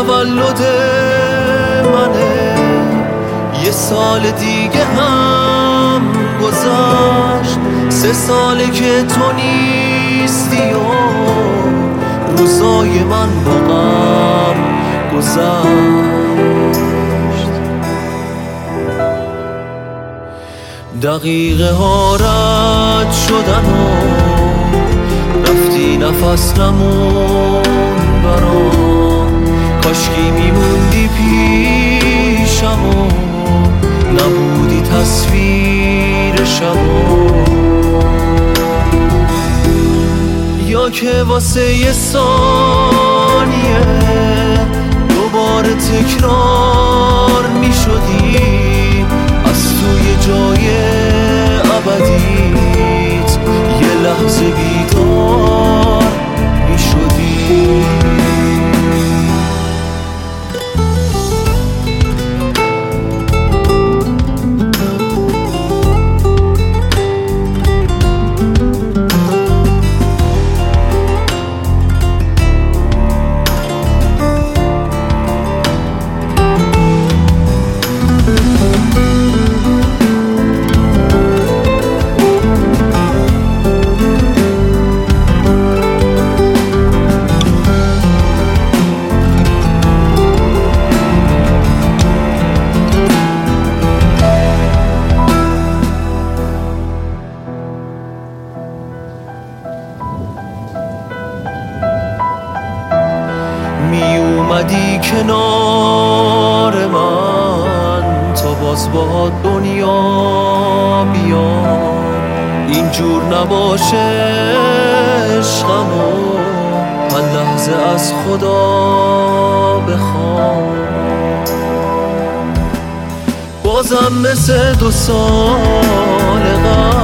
تولد منه، یه سال دیگه هم گذشت، 3 ساله که تو نیستی و روزای من با غم گذشت. دقیقه ها رد شدن و رفتی، نفس نمون برام، کاشکی میموندی پیشم و نبودی تصویر شبا، یا که واسه یه ثانیه دوباره تکرار میشدی از توی جای ابدیت، یه لحظه بیدار میشدی. می اومدی کنار من تا باز با دنیا بیام، اینجور نباشه عشقمو هر لحظه از خدا بخوام. بازم مثل 2 سال قبل